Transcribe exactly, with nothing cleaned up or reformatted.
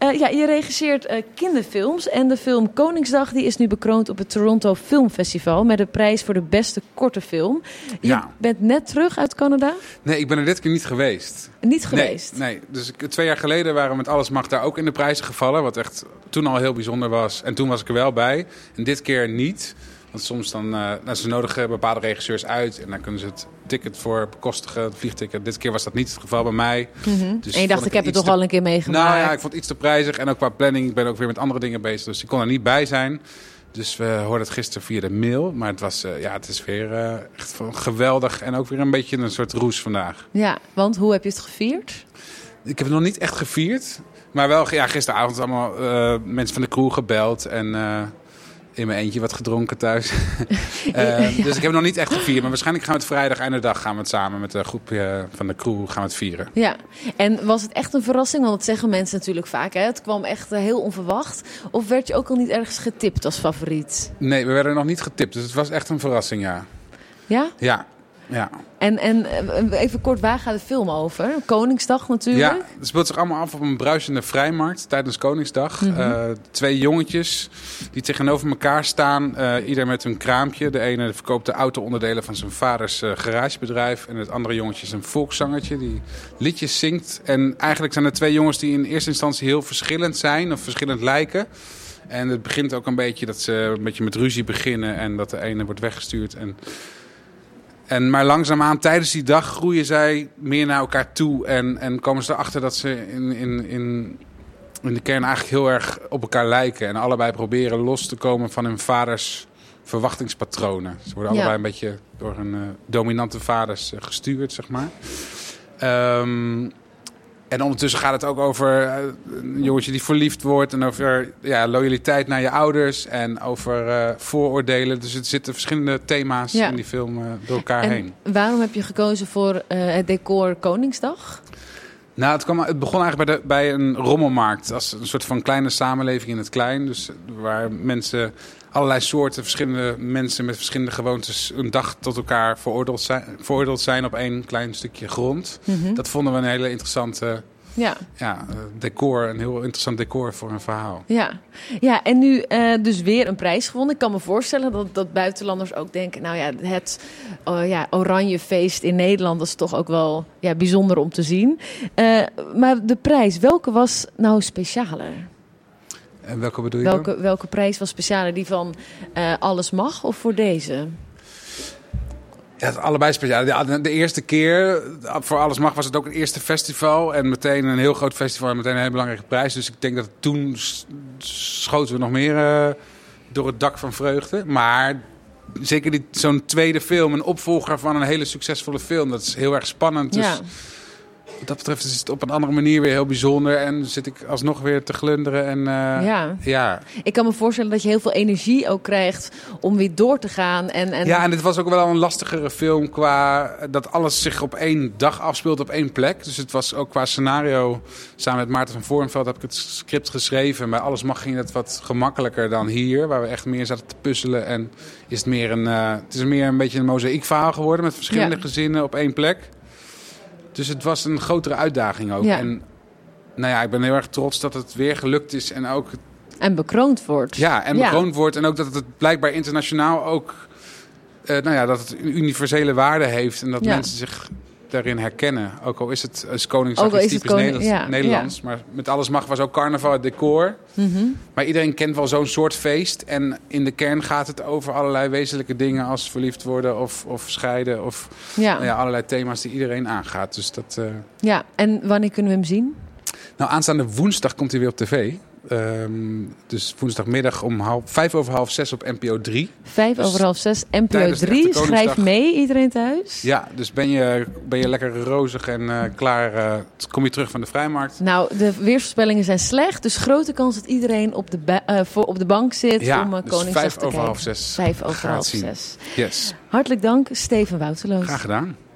Uh, ja, je regisseert uh, kinderfilms. En de film Koningsdag die is nu bekroond op het Toronto Filmfestival met de prijs voor de beste korte film. Je ja. bent net terug uit Canada? Nee, ik ben er dit keer niet geweest. Niet geweest? Nee, nee. Dus ik, twee jaar geleden waren we met Alles Mag daar ook in de prijzen gevallen. Wat echt toen al heel bijzonder was. En toen was ik er wel bij. En dit keer niet. Want soms dan, uh, nou, ze nodigen bepaalde regisseurs uit en dan kunnen ze het ticket voor bekostigen, het vliegticket. Dit keer was dat niet het geval bij mij. Mm-hmm. Dus en je dacht, ik, ik heb het toch te... al een keer meegemaakt? Nou ja, ik vond het iets te prijzig en ook qua planning. Ik ben ook weer met andere dingen bezig, dus ik kon er niet bij zijn. Dus we hoorden het gisteren via de mail. Maar het, was, uh, ja, het is weer uh, echt geweldig en ook weer een beetje een soort roes vandaag. Ja, want hoe heb je het gevierd? Ik heb het nog niet echt gevierd. Maar wel, ja, gisteravond allemaal uh, mensen van de crew gebeld en... Uh, in mijn eentje wat gedronken thuis. uh, ja. Dus ik heb het nog niet echt gevierd. Maar waarschijnlijk gaan we het vrijdag einde dag gaan we het samen met de groep uh, van de crew gaan we het vieren. Ja, en was het echt een verrassing? Want dat zeggen mensen natuurlijk vaak. Hè? Het kwam echt uh, heel onverwacht. Of werd je ook al niet ergens getipt als favoriet? Nee, we werden nog niet getipt. Dus het was echt een verrassing, ja. Ja? Ja. Ja. En, en even kort, waar gaat de film over? Koningsdag natuurlijk. Ja, het speelt zich allemaal af op een bruisende vrijmarkt tijdens Koningsdag. Mm-hmm. Uh, twee jongetjes die tegenover elkaar staan. Uh, ieder met hun kraampje. De ene verkoopt de auto-onderdelen van zijn vaders uh, garagebedrijf. En het andere jongetje is een volkszangertje die liedjes zingt. En eigenlijk zijn er twee jongens die in eerste instantie heel verschillend zijn of verschillend lijken. En het begint ook een beetje dat ze een beetje met ruzie beginnen en dat de ene wordt weggestuurd. En... En maar langzaamaan tijdens die dag groeien zij meer naar elkaar toe. En, en komen ze erachter dat ze in, in, in, in de kern eigenlijk heel erg op elkaar lijken. En allebei proberen los te komen van hun vaders verwachtingspatronen. Ze worden allebei ja. een beetje door hun uh, dominante vaders uh, gestuurd, zeg maar. Um, en ondertussen gaat het ook over uh, een jongetje die verliefd wordt. En over ja, loyaliteit naar je ouders. En over uh, vooroordelen. Dus er zitten verschillende thema's ja. in die film uh, door elkaar en heen. Waarom heb je gekozen voor uh, het decor Koningsdag? Nou, het, kwam, het begon eigenlijk bij, de, bij een rommelmarkt. Als een soort van kleine samenleving in het klein. Dus waar mensen... allerlei soorten, verschillende mensen met verschillende gewoontes... een dag tot elkaar veroordeeld zijn, veroordeeld zijn op één klein stukje grond. Mm-hmm. Dat vonden we een hele interessante ja. Ja, decor. Een heel interessant decor voor een verhaal. Ja, ja en nu uh, dus weer een prijs gewonnen. Ik kan me voorstellen dat, dat buitenlanders ook denken... nou ja, het uh, ja, oranje feest in Nederland... dat is toch ook wel ja, bijzonder om te zien. Uh, maar de prijs, welke was nou specialer? En welke bedoel je welke, dan? welke prijs was specialer? Die van uh, Alles Mag of voor deze? Ja, het allebei speciaal. De, de eerste keer voor Alles Mag was het ook het eerste festival. En meteen een heel groot festival en meteen een hele belangrijke prijs. Dus ik denk dat toen schoten we nog meer uh, door het dak van vreugde. Maar zeker die, zo'n tweede film, een opvolger van een hele succesvolle film. Dat is heel erg spannend. Dus... Ja. Wat dat betreft is het op een andere manier weer heel bijzonder. En zit ik alsnog weer te glunderen. En, uh, ja. ja. Ik kan me voorstellen dat je heel veel energie ook krijgt om weer door te gaan. En, en... Ja, en dit was ook wel een lastigere film qua dat alles zich op één dag afspeelt op één plek. Dus het was ook qua scenario. Samen met Maarten van Voornveld heb ik het script geschreven. Bij Alles Mag ging het wat gemakkelijker dan hier. Waar we echt meer zaten te puzzelen. En is het meer een, uh, het is meer een beetje een mozaïekverhaal geworden. Met verschillende ja. gezinnen op één plek. Dus het was een grotere uitdaging ook. Ja. En nou ja, ik ben heel erg trots dat het weer gelukt is. En ook... En bekroond wordt. Ja, en ja. bekroond wordt. En ook dat het blijkbaar internationaal ook... Uh, nou ja, dat het een universele waarde heeft. En dat ja. mensen zich daarin herkennen. Ook al is het als Koningsdag iets typisch koning, Nederlands. Ja, Nederlands ja. Maar met Alles Mag was ook carnaval het decor. Mm-hmm. Maar iedereen kent wel zo'n soort feest. En in de kern gaat het over allerlei wezenlijke dingen... als verliefd worden of, of scheiden. Of ja. Nou ja, allerlei thema's die iedereen aangaat. Dus dat, uh... Ja, en wanneer kunnen we hem zien? Nou, aanstaande woensdag komt hij weer op tv. Um, dus woensdagmiddag om half, vijf over half zes op N P O drie. Vijf dus over half zes, N P O drie. Schrijf mee, iedereen thuis. Ja, dus ben je, ben je lekker rozig en uh, klaar, uh, kom je terug van de vrijmarkt. Nou, de weersvoorspellingen zijn slecht. Dus grote kans dat iedereen op de, ba- uh, voor op de bank zit ja, om uh, dus Koningsdag vijf te over kijken. half zes. Vijf over half zien. zes. Yes. Hartelijk dank, Steven Wouterloos. Graag gedaan.